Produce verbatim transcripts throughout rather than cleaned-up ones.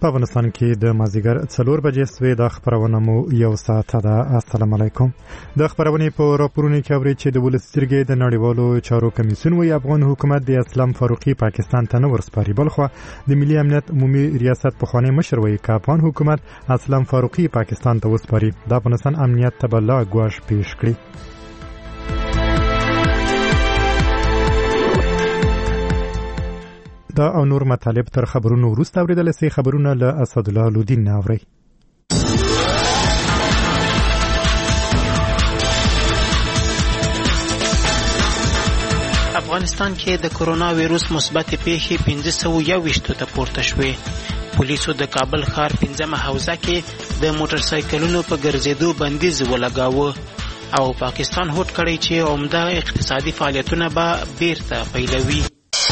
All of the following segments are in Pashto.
په افغانستان کې د مازیګر څلور بجې سوې د خبرونه مو یو ساعت ده. السلام علیکم. د خبرونې په راپورونو کې اوري چې د ولس جرګې د نړیوالو چارو کمیسیون وی افغان حکومت د اسلام فاروقي پاکستان ته نه ورسپاري، بلخو د ملي امنیت عمومي ریاست په خوانی مشر وی ک افغان حکومت اسلام فاروقي پاکستان ته وسپاري د افغانستان امنیت ته بل غواړ پیش کړي. دا او نور مطالب تر خبرونو وروسته اوریدل سي. خبرونه له اسد الله لودین اوري. افغانستان کې د کرونا وایروس مثبت پیښې پنځه سوه یوویشت ته پورته شوې. پولیسو د کابل ښار پنځمه حوزه کې د موټر سایکلونو په ګرځېدو بندیز ولګاوه او پاکستان هوډ کړی چې عمده اقتصادي فعالیتونه به بیرته پیلوي.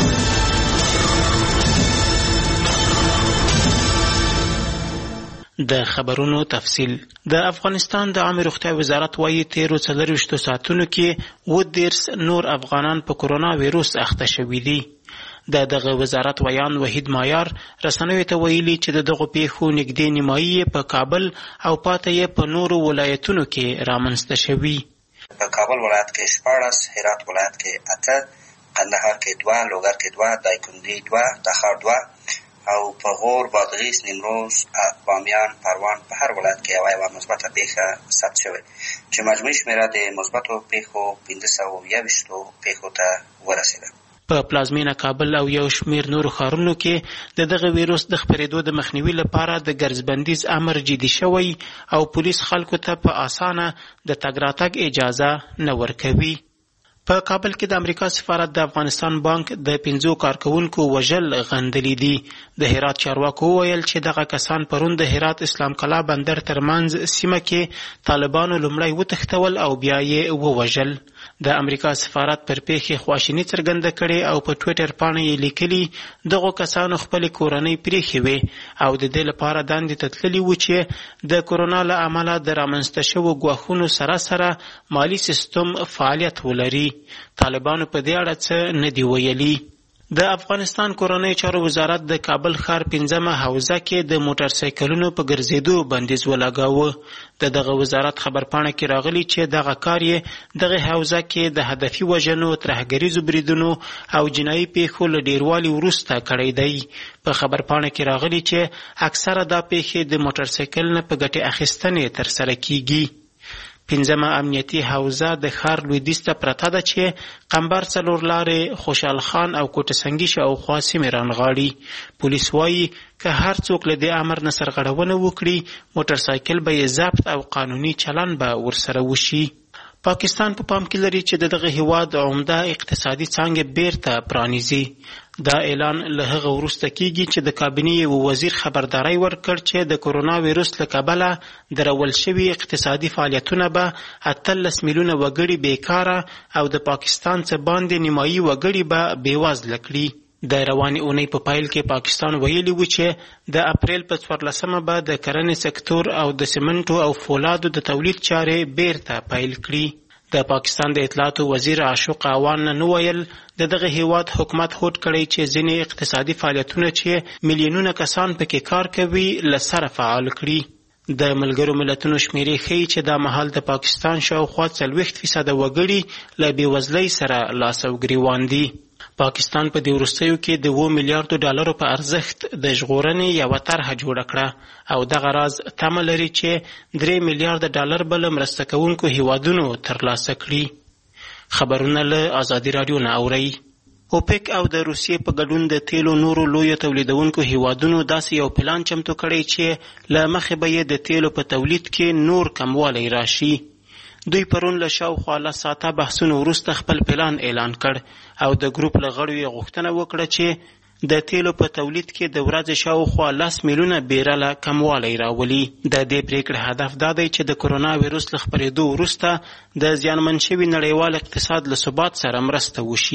د خبرونو تفصیل. د افغانستان د عامه روغتیا وزارت وايي تیرو څلرویشتو ساعتونو کې اووه دېرش نور افغانان په کرونا وایروس اخته شوي دي. د دغه وزارت ویان وحید مایار رسنیو ته ویلي چې د دغو پیښو نږدې نیمایي په کابل او پاته یې په نورو ولایتونو کې رامنځته شوي. په کابل ولایت کې شپاړس، هرات ولایت کې اته، قندهار کې دوه، لوګر کې دوه، دایکنډي دوه، تخار دوه او په غور، بادغیس، نیمروز، بامیان، پروان په هر ولایت کې یوه یوه مثبته پیښه ثبت شوې چې مجموعي شمېره د مثبتو پیښو پنځه سوه یوویشتو پیښو ته ورسېده. په پلازمینه کابل او یو شمېر نورو ښارونو کې د دغه ویروس د خپرېدو د مخنیوي لپاره د ګرځبندیز امر جدي شوی او پولیس خلکو ته په اسانه د تګ راتګ اجازه نه ورکوي. په کابل کې د امریکا سفارت د افغانستان بانک د پنځو کارکونکو وژل غندلي دي. د هرات چارواکو وویل چې دغه کسان پرون د هرات اسلام کلا بندر ترمنځ سیمه کې طالبانو لومړی وتښتول او بیا یې ووژل. د امریکا سفارت پر پیښې خواشیني څرګنده کړې او په ټویټر پاڼه یې لیکلي دغو کسانو خپلې کورنۍ پرېښې وې او د دې لپاره دندې ته تللي وو چې د کرونا له امله د رامنځته شوو ګواښونو سره سره مالي سیستم فعالیت ولري. طالبانو په دې اړه څه نه دی ویلي. د افغانستان کورنۍ چارو وزارت د کابل ښار پنځمه حوزه کې د موټر سایکلونو په ګرځېدو بندیز ولګاوه. د دغه وزارت خبرپاڼه کې راغلي چې دغه کار یې دغه حوزه کې د هدفي وژنو، ترهګریزو بریدونو او جنایي پیښو له ډیروالي وروسته کړی دی. په خبرپاڼه کې راغلي چې اکثره دا پیښې د موټر سایکل نه په ګټې اخیستنې ترسره کیږي. پنځمه امنیتي حوزه د ښار لویدیځ ته پرته ده چې قمبر څلور لارې، خوشحال خان او کوټه سنګي شاوخوا سیمې رانغاړي. پولیس وایي که هر څوک له دې امر نه سرغړونه وکړي موټر سایکل به یې ضبط او قانوني چلن به ورسره وشي. پاکستان په پام کې لري چې د دغه هیواد عمده اقتصادي څانګې بیرته پرانیزي. دا اعلان له هغه وروسته کیږي چې د کابینې یو وزیر خبرداری ورکړ چې د کرونا وایروس له کبله درول شوي اقتصادي فعالیتونه به اتلس میلیونه وګړي بیکاره او د پاکستان څخه باندې نیمایي وګړي به بېوزله کړي. د روانې اونۍ په پایل کې پاکستان ویلي و چې د اپریل په څوارلسمه به د کرنې سکتور او د سمنټو او فولادو د تولید چارې بیرته پیل کړي. د پاکستان د اطلاعاتو وزیر عاشق اعوان نه ویل د دغه هیواد حکومت هوډ کړی چې ځینې اقتصادي فعالیتونه چې میلیونونه کسان پکې کار کوي له سره فعال کړي. د ملګرو ملتونو شمیرې ښیي چې دا مهال د پاکستان شاوخوا څلوېښت فیصده وګړي له بېوزلۍ سره لاس او ګریوان دي. پاکستان په دې وروستیو کې د اووه میلیارډو ډالرو په ارزښت د ژغورنې یوه طرحه جوړه کړه او دغه راز تمه لري چې درې میلیارډه ډالر به له مرسته کوونکو هیوادونو ترلاسه کړي. خبرونه له ازادي راډیو نه اورئ. اوپک او د روسیې په ګډون د تیلو نورو لویو تولیدونکو هیوادونو داسې یو پلان چمتو کړی چې له مخې به یې د تیلو په تولید کې نور کموالی راشي. دوی پرون له شاوخوا لس ساعته بحثونو وروسته خپل پلان اعلان کړ او د ګروپ له غړو یې غوښتنه وکړه چې د تیلو په تولید کې د ورځې شاوخوا لس میلیونه بیرله کموالی راولي. د دې پریکړې هدف دا دی چې د کرونا وایروس له خپرېدو وروسته د زیانمن شوي نړیوال اقتصاد له ثبات سره مرسته وشي.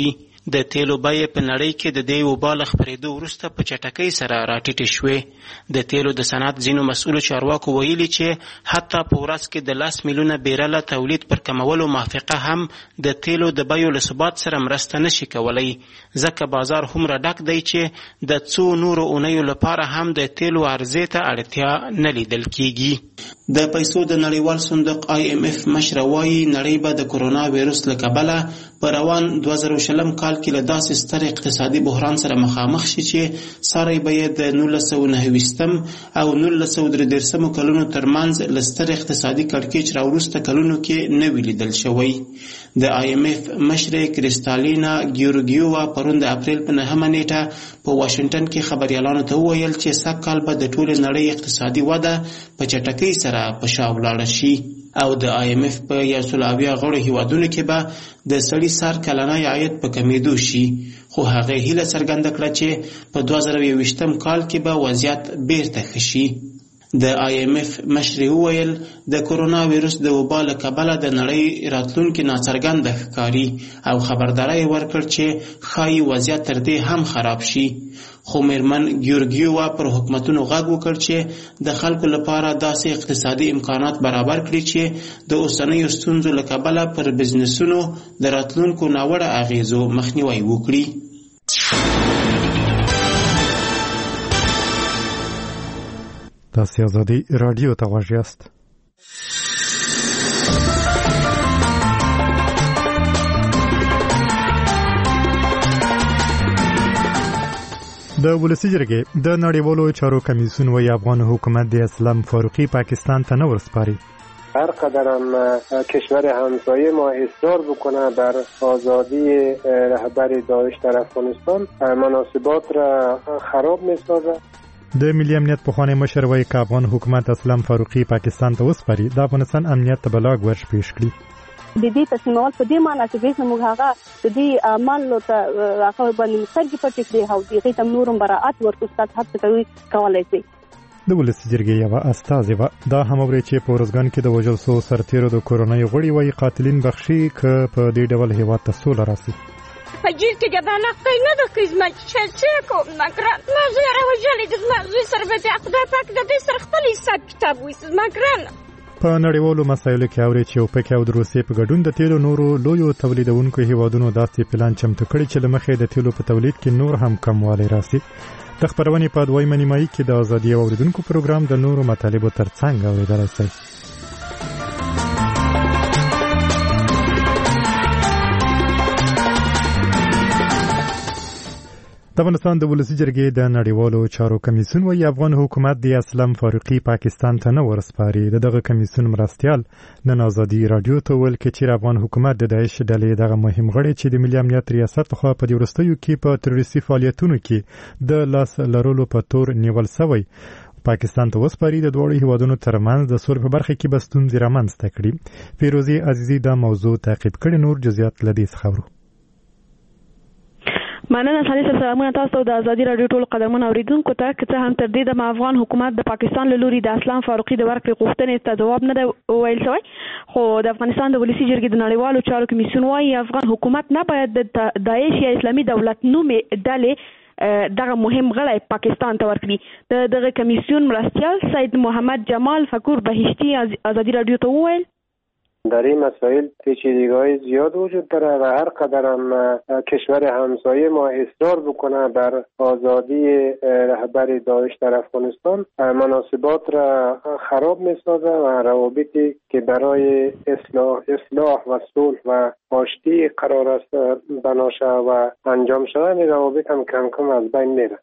د تیلو بیې په نړۍ کې د دې وبا له خپرېدو وروسته په چټکۍ سره راټیټې شوې. د تیلو د صنعت ځینو مسؤلو چارواکو ویلي چې حتی په ورځ کې د لس میلیونه بیرله تولید پر کمولو موافقه هم د تیلو د بیو له ثبات سره مرسته نشي کولی، ځکه بازار هومره ډک دی چې د څو نورو اونیو لپاره هم د تیلو عرضې ته اړتیا نه لیدل کیږي. د پیسو د نړیوال صندوق آی ایم اف مشر وایي نړۍ به د کرونا ویروس له کبله په روان دوه زره شلم کال کې له داسې ستر اقتصادي بحران سره مخامخ شي چې ساری به یې د نولس سوه نهه ویشتم او نولس سوه درې دېرشمو کلونو ترمنځ له ستر اقتصادي کړکېچ راوروسته کلونو کې نه وي لیدل شوی. د آی ایم اف مشر کریستالینا ګیورګیووا پرون د اپریل په نهمه نیټه په واشنګټن کې خبریالانو ته وویل چې سږ کال به د ټولې نړۍ اقتصادي وده په چټکۍ سره په شا ولاړه شي او د آی ایم اف په یو سل اویا غړو هیوادونو کې به د سړي سر کلنی عاید په کمیدو شي، خو هغه هیله څرګنده کړه چې په دوه زره یوویشتم کال کې به وضعیت بیرته ښه شي. د آی ایم اف مشر وویل د کرونا ویروس د وبا له کبله د نړۍ راتلونکي ناڅرګنده ښکاري او خبرداری ورکړ چې ښایي وضعیت تر دې هم خراب شي. خو میرمن ګیورګیووا پر حکومتونو غږ وکړ چې د خلکو لپاره داسې اقتصادي امکانات برابر کړي چې د اوسنیو ستونزو له کبله پر بزنسونو د راتلونکو ناوړه اغیزو مخنیوی وکړي. تاسې ازادي راډیو ته غوږ یاست. د ولسي جرګې د نړیوالو چارو کمیسیون وایي افغان حکومت د اسلام فاروقی پاکستان ته نه ورسپاري. هر قدرم کشور همسایه ما اصرار بکنه بر آزادی رهبر داعش در افغانستان مناسبات را خراب می‌سازد. د ملي امنیت پخوانی مشر وایي که افغان حکومت اسلام فاروقی پاکستان ته وسپاري د افغانستان امنیت ته بلا ګورش پیش کړي. د دې تصمیمول په دې معنی چې زموږ هغه د دې عمل ته هغه باندې سترګې پټې کړي او دغې ته نور براعت ورکړو ستاسو هڅه کوي کولای شي. د ولسي جرګې یوه استازې وه دا هم اوري چې په ورځګان کې د وژل سوو سرتیرو د کورنۍ غړي وایي قاتلین بخښي که په دې ډول هېواد ته سوله راسي. په جیل کې د نقطې نه د قسمه چې چې کوم نګران ما زه راوجلې د ما زه سره به خدای پاک د دې سره خپل حساب کتاب وایي مګران. په نړیوالو مسایلو کې اوري چې اوپک او د روسیې په ګډون د تیلو نورو لویو تولیدونکو هیوادونو داسې پلان چمتو کړی چې له مخې د تیلو په تولید کې نور هم کموالی راسي. د خپرونې په دویمه نیمایي کې د ازادي اوریدونکو پروګرام د نورو مطالبو ترڅنګ اوریدلی شئ. د افغانستان د ولسي جرګې د نړیوالو چارو کمیسیون وایي افغان حکومت د اسلام فاروقی پاکستان ته نه ورسپاري. د دغه کمیسیون مرستیال نن ازادي راډیو ته ویل چې چیرې افغان حکومت د داعش ډلې دغه مهم غړي چې د ملي امنیت ریاست لخوا په دې وروستیو کې په تروریستي فعالیتونو کې د لاس لرلو په تور نیول سوی پاکستان ته وسپاري د دواړو هیوادونو ترمنځ د سولې په برخه کې به ستونزې رامنځته کړي. فیروزي عزیزي دا موضوع تعقیب کړي، نور جزئیات له دې څخه اورو. مننه سالي صاحب، سلامونه تاسو د ازادي راډیو ټول قدرمن اوریدونکو ته. که څه هم تر دې د افغان حکومت د پاکستان له لوري د اسلام فاروقی د ورکړې غوښتنې ته ځواب نه دی ویل شوی، خو د افغانستان د ولسي جرګې د نړیوالو چارو کمیسیون وایي افغان حکومت نه باید د داعش یا اسلامي دولت نومې ډلې دغه مهم غړی پاکستان ته ورکړي. د دغه کمیسیون مرستیال سید محمد جمال فکور بهشتی ازادي راډیو ته وویل در این مسائل پیچیدگی‌های زیاد وجود داره و هر قدر هم کشور همسایه ما اصرار بکنه بر آزادی رهبر داعش در افغانستان مناسبات را خراب می‌سازه و روابطی که برای اصلاح اصلاح و صلح و آشتی قرار است بنا شود و انجام شود، این روابط هم کم کم از بین میره.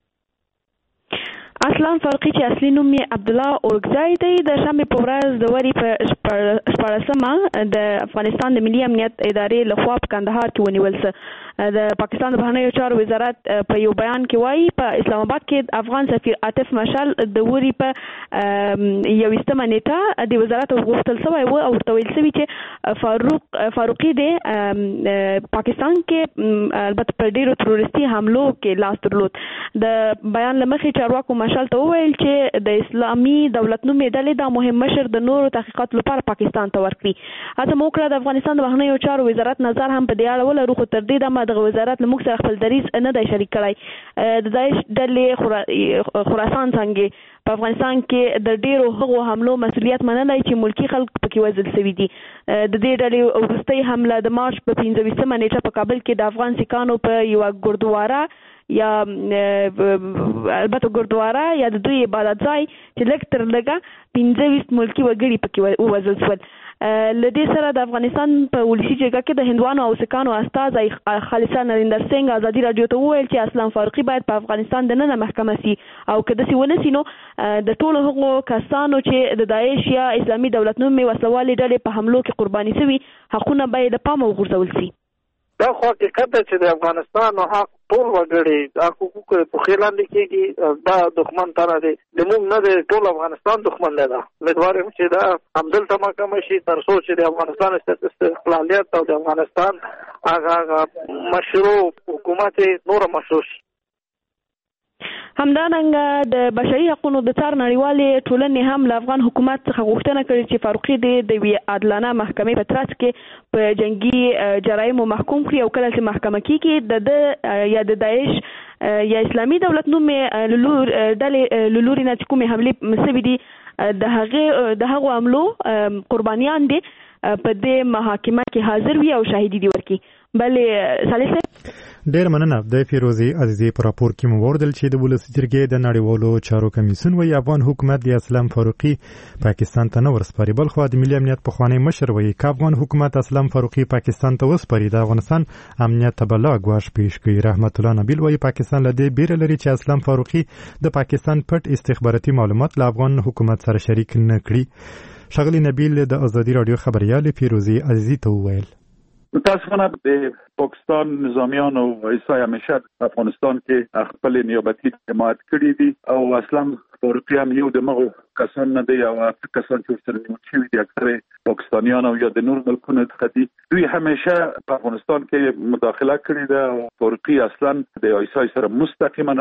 اسلام فاروقی چې اصلي نوم یې عبدالله اورګزای دی د شنبې په ورځ د وري په شپاړسمه د افغانستان د ملي امنیت ادارې لخوا په کندهار کې ونیول څه. د پاکستان د بهرنیو چارو وزارت په یو بیان کې وایي په اسلام آباد کې افغان سفیر عاطف مشال د وري په یویشتمه نیټه د وزارت غوښتل شوی و او ورته ویل شوي چې فاروق فاروقي د پاکستان کې البته په ډیرو تروریستي حملو کې لاس درلود. د بیان له مخې چارواکو مشال ته وویل چې د اسلامي دولت نومې ډلې دا مهم مشر د نورو تحقیقاتو لپاره پاکستان ته ورکړي. هڅه مو وکړه د افغانستان د بهرنیو چارو وزارت نظر هم په دې اړه ولرو، خو تر دې دمه د وزارت له موږ سره خپل دریځ نه دی شریک کړی. د داعش ډلې خراسان څنګه په افغانستان کې د ډیرو هغو حملو مسؤلیت منلی چې ملکی خلک پکې وژل شوي دي. د دې ډلې وروستۍ حمله د مارچ په پنځه ویشتمه نیټه په کابل کې د افغان سیکانو په یوه ګردواره یا البته ګردواره یا د دوی عبادت ځای چې لږ تر لږه پنځه ویشت ملکي وګړي پکې ووژل شول. له دې سره د افغانستان په ولسي جرګه کې د هندوانو او سیکانو استازی خالصه نریندر سنگ ازادي راډیو ته وویل چې اسلام فاروقي باید په افغانستان د ننه محکمه سي او که داسې ونه سي نو د ټولو هغو کسانو چې د داعش یا اسلامي دولت نومې وسلوالې ډلې په حملو کې قرباني شوي حقونه به یې له پامه وغورځول سي. دا خو حقیقت ده چې د افغانستان حق ټول وګړي د حقوقو په خیر لاندې کېږي. دا دښمن ته نه دی، د موږ نه دی، ټول افغانستان دښمن دی. دا امیدوار یم چې دا همدلته محکمه شي تر څو چې د افغانستان استقلالیت او د افغانستان هغه مشروع حکومت نور مشروع شي. همدارنګه د بشري حقوقو د څار نړیوالې ټولنې هم له افغان حکومت څخه غوښتنه کړې چې فاروقي د یوې عادلانه محکمې په ترڅ کې په جنگي جرایمو محکوم کړي او کله چې محکمه کېږي د ده یا د داعش یا اسلامي دولت نومې ډلې له لوري نه چې کومې حملې شوي دي د هغې د هغو حملو قربانیان دي په دې محاکمه کې حاضر وي او شاهدي دي ورکړي. بلې صالح صاحب ډېر مننه. د فیروزي عزیزي په راپور کې مو وردل چې د ولسي جرګې د نړیوالو چارو کمیسیون وایي افغان حکومت د اسلام فاروقي پاکستان ته نه ورسپاري، بلخو د ملي امنیت پخوانی مشر وایي که افغان حکومت اسلام فاروقي پاکستان ته وسپاري د افغانستان امنیت ته به لا ګواښ پیښ کړي. رحمت الله نبیل وایي پاکستان له دې بیره لري چې اسلام فاروقي د پاکستان پټ استخباراتي معلومات له افغان حکومت سره شریک نه کړي. ښاغلي نبیل د ازادي راډیو خبریال فیروزي عزیزي ته وویل متاسفانه د پاکستان نظامیان او ایسای همیشه افغانستان کې خپل نیابتي حمایت کړی دي او اسلام فاروقي هم یو د مغو کسان نه دی او کسان چې سره نیول شوي دي اکثره پاکستانیان او یا د نور ملکونو څخه دي. دوی همیشه په افغانستان کې مداخله کړې ده او فاروقي اصلا د ایسای سره مستقیما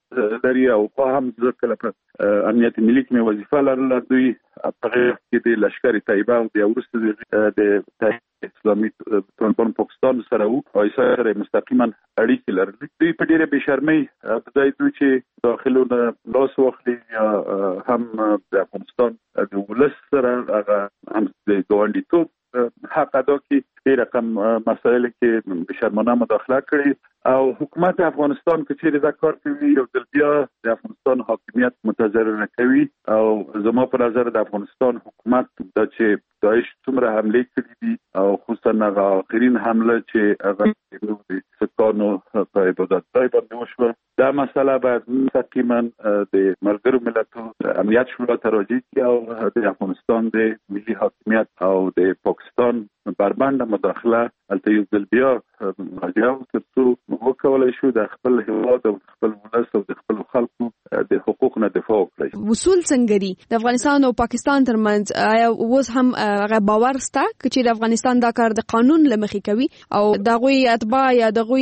لري او په هم ځکه په امنیت ملي کې وظیفه لرله. دوی په غیر کې د لشکر طیبه او د ورسته د اسلامي طالبان پاکستان سره او ایسای سره مستقیما اړیکې لري. دوی په ډیره بشرمۍ د دوی چې داخلونه لاس واخلي یا هم د افغانستان د ولس سره هغه هم د ګاونډیتوب حق ادا کړي ډېر رقم مسایل کې بشرمانه مداخله کړي او حکومت افغانستان که چیرې دا کار کوي یو ځل بیا د افغانستان حاکمیت متضرر کوي او زما په نظر د افغانستان حکومت دا چې داعش څومره حمله کړې دي او خصوصا هغه آخرین حمله چې هغه د سکانو په عبادت ځای باندې وشوه دا مسله باید مستقیما د ملګرو ملتونو امنیت شورا ته راجع کړي او د افغانستان د ملي حاکمیت او د پاکستان بربنده مداخله البته یو ځل بیا راځي تر څو وکولای شو د خپل هیواد او خپل ولس او د خپل خلکو د حقوقو نه دفاع وکړي. وصول څنګه دي د افغانستان او پاکستان ترمنځ آیا اوس هم هغه باور شته چې د افغانستان دا کار د قانون لمخې کوي او دغه اتباع یا دغه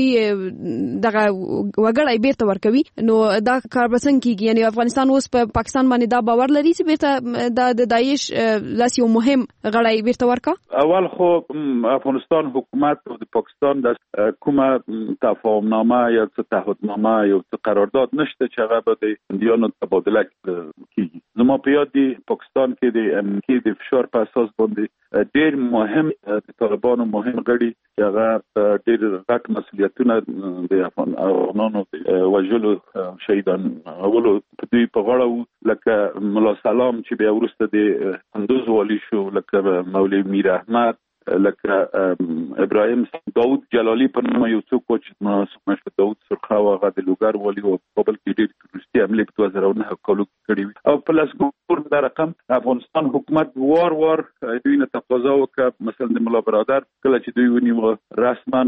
دغه وګړي بیرته ورکوي نو دا کار به څنګه کیږي؟ یعنی افغانستان اوس په پاکستان باندې دا باور لري چې بیرته د داعش لاس یو مهم غړی بیرته ورکا؟ اول خو افغانستان حکومت او د پاکستان د کومه تفاهمنامه یا تعهدنامه یا قرارداد نشته چې هغه به د هندیانو تبادله کیږي. زما په یاد دی پاکستان کې د امنیتي د فشار په اساس باندې ډېر مهم د طالبانو مهم غړي چې هغه ډېر غټ مسؤلیتونه د افغانانو وژلو شهیدان اولو په دوی په غاړه لکه ملا سلام چې بیا وروسته د کندوز والی شو، لکه مولوي میر احمد، لکه ابراهیم داود جلالی په نوم یو څوک چې مشهور داود سرخاو هغه د لوګر والی او کابل کې ډېر تروریستي حملې په دوه زره نهه کال کې کړې وي او پلس ګور دا رقم افغانستان حکومت وار وار دوی نه تقاضا وکړه مثلا د ملا برادر کله چې دوی ونیو رسما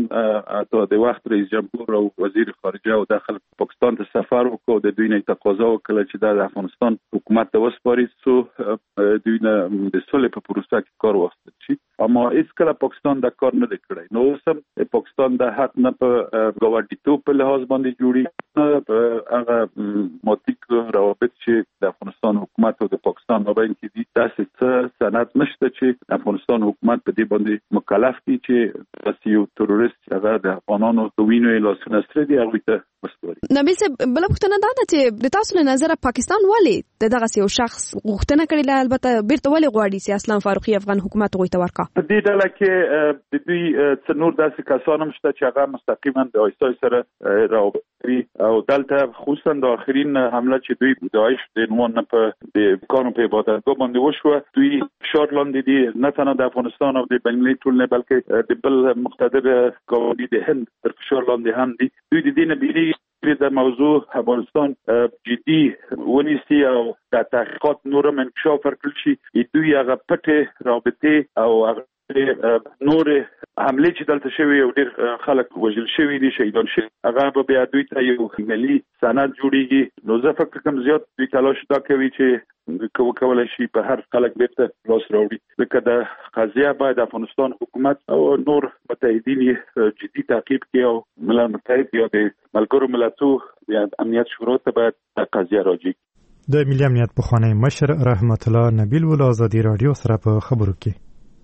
د وخت رئیس جمهور او وزیر خارجه او داخل پاکستان ته سفر وکړ د دوی نه تقاضا وکړه چې د افغانستان حکومت ته وسپاري څو دوی نه د صلح په پروسه کې کار واخلي شي. اما هیڅ کله پاکستان دا کار نه کړی. نو اوس پاکستان د حق نه په ګاونډیتوب په لحاظ باندې جوړي نه په هغه ماتیک روابط چې د افغانستان حکومت حکومت او د پاکستان مابین کې دي داسې څه سند نشته چې افغانستان حکومت په دې باندې مکلف دي چې داسې یو تروریست هغه د افغانانو د وینو لاسونه ستړي دي هغوی ته وسپاري. نبیل صاحب بله پوښتنه دا ده چې د تاسو له نظره پاکستان ولې د دغسې یو شخص غوښتنه کړې ده، البته بیرته ولې غواړي چې اسلام فاروقي افغان حکومت هغوی ته ورکړي؟ په دې ډله کې د دوی څه نور داسې کسان هم شته چې هغه مستقیما د آیسای سره رابطه لري او دلته خصوصا د آخرین حمله چې دوی داعش د عنوان نه په د کانو په عبادتګاه باندې وشوه، دوی فشار لاندې دي نه تنها د افغانستان او د بین‌المللي ټول نه بلکې د بل مقتدر ګاونډي د هند تر فشار لاندې هم دي. دوی د دې نه بیریږي د موضوع افغانستان جدي ونیسي او د تحقیقات نورم انکشاف ورکړل شي. دوی هغه پټې رابطې او هغه نور حمله چې دلته شوی او ډیر خلک وژل شوی دي شهیدان شوی هغه به بیا دوی ته یو ملي سند جوړیږي. نو زه فکر کوم زیات دوی تلاش دا کوي چې کولی شي په هر خلک بیرته لاس راوړي، ځکه د قضیه باید افغانستان حکومت او نور متحدین جدي تعقیب کړي او ملل متحد یا د ملګرو ملتونو یا امنیت شورا ته باید قضیه راجع. د ملي امنیت پخوانی مشر رحمت الله نبیل ول آزادي رادیو سره په خبرو کې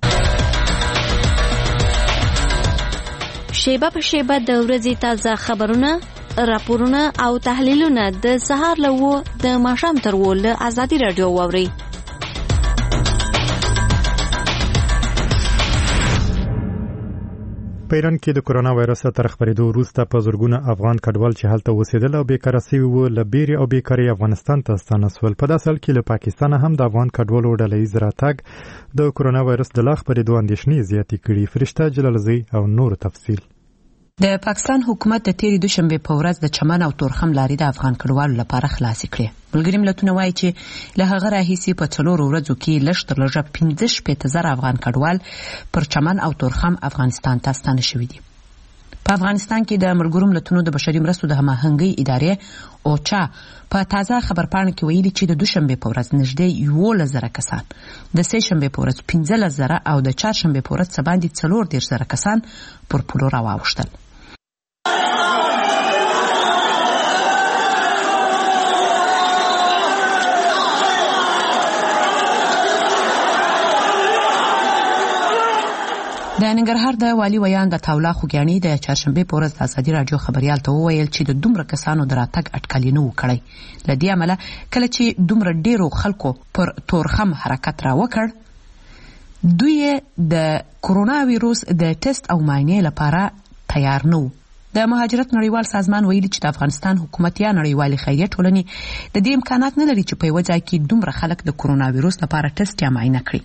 شیبه په شیبه د ورځې تازه خبرونه، راپورونه او تحلیلونه د سهار له وو د ماښام تر وو له آزادي رادیو واورئ. په ایران کې د کرونا وایرس تر خپرېدو وروسته په زرګونه افغان کډوال چې هلته اوسېدل او بیکاره سوي وو له بیرې او بیکارۍ افغانستان ته ستانه سول. په داسې حال کې له پاکستانه هم د افغان کډوالو ډلهییز راتګ د کرونا وایرس د لا خپرېدو اندېښنې زیاتې کړي. فرشته جلالزی او نور تفصیل. د پاکستان حکومت د تیرې دوشنبه په ورځ د چمن او تورخم لارې د افغان کډوالو لپاره خلاصې کړې. ملګري ملتونه وایي چې له هغه راهیسې په څلورو ورځو کې لږ تر لږه پنځه شپېته زره افغان کډوال پر چمن او تورخم افغانستان ته ستانه شوي دي. په افغانستان کې د ملګرو ملتونو د بشري مرستو د هماهنګۍ ادارې اوچا په تازه خبرپاڼه کې ویلي چې د دوشنبه په ورځ نږدې یولس زره کسان، د سه شنبه په ورځ پنځلس زره او د چهارشنبه په ورځ څه باندې څلور دېرش زره کسان پر پولو راواوښتل. د ننګرهار د والي ویان د تاولا خوګیاني د چهارشنبه په ورځ د ازادي رادیو خبريال ته وویل چې د دومره کسانو د راتګ اټکل نه و کړی. له دې امله کله چې دومره ډیرو خلکو پر تورخم حرکت را وکړ، دوی د کرونا ویروس د ټیسټ او معاینې لپاره تیار نه و. د مهاجرت نړیوال سازمان ویلي چې د افغانستان حکومت یا نړیوالې خیریه ټولنې د دې امکانات نه لري چې په یوه ځای کې دومره خلک د کرونا ویروس لپاره ټیسټ یا معاینه کړي.